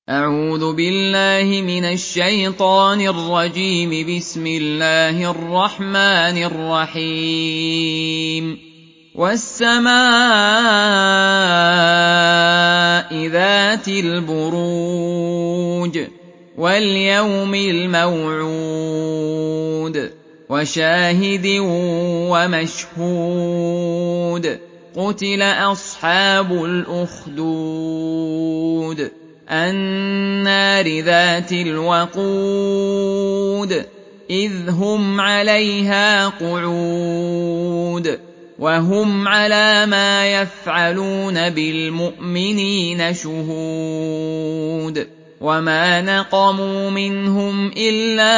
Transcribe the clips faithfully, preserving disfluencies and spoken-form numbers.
أعوذ بالله من الشيطان الرجيم. بسم الله الرحمن الرحيم. والسماء ذات البروج واليوم الموعود وشاهد ومشهود. قتل أصحاب الأخدود النار ذات الوقود إذ هم عليها قعود وهم على ما يفعلون بالمؤمنين شهود. وما نقموا منهم إلا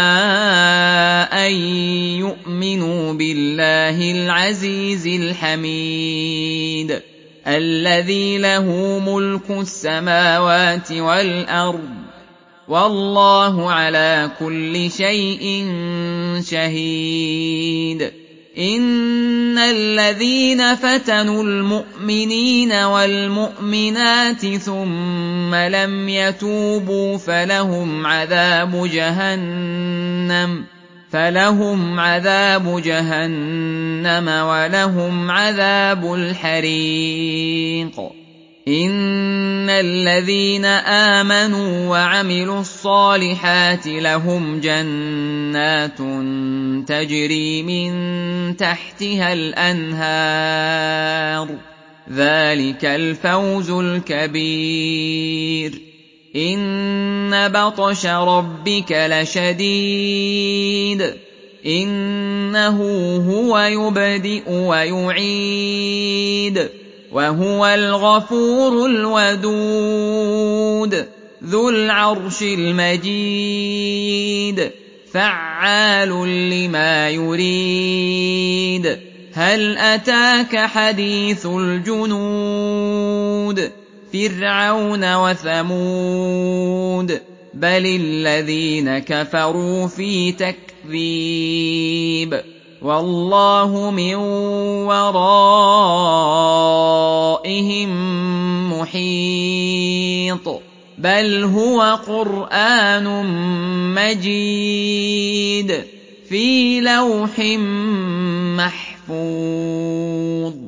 أن يؤمنوا بالله العزيز الحميد الذي له ملك السماوات والأرض والله على كل شيء شهيد. إن الذين فتنوا المؤمنين والمؤمنات ثم لم يتوبوا فلهم عذاب جهنم فلهم عذاب جهنم ولهم عذاب الحريق. إن الذين آمنوا وعملوا الصالحات لهم جنات تجري من تحتها الأنهار ذلك الفوز الكبير. إن بطش ربك لشديد إنه هو يبدئ ويعيد وهو الغفور الودود ذو العرش المجيد فعال لما يريد. هل أتاك حديث الجنود فرعون وثمود بل الذين كفروا في تكذيب والله من ورائهم محيط. بل هو قرآن مجيد في لوح محفوظ.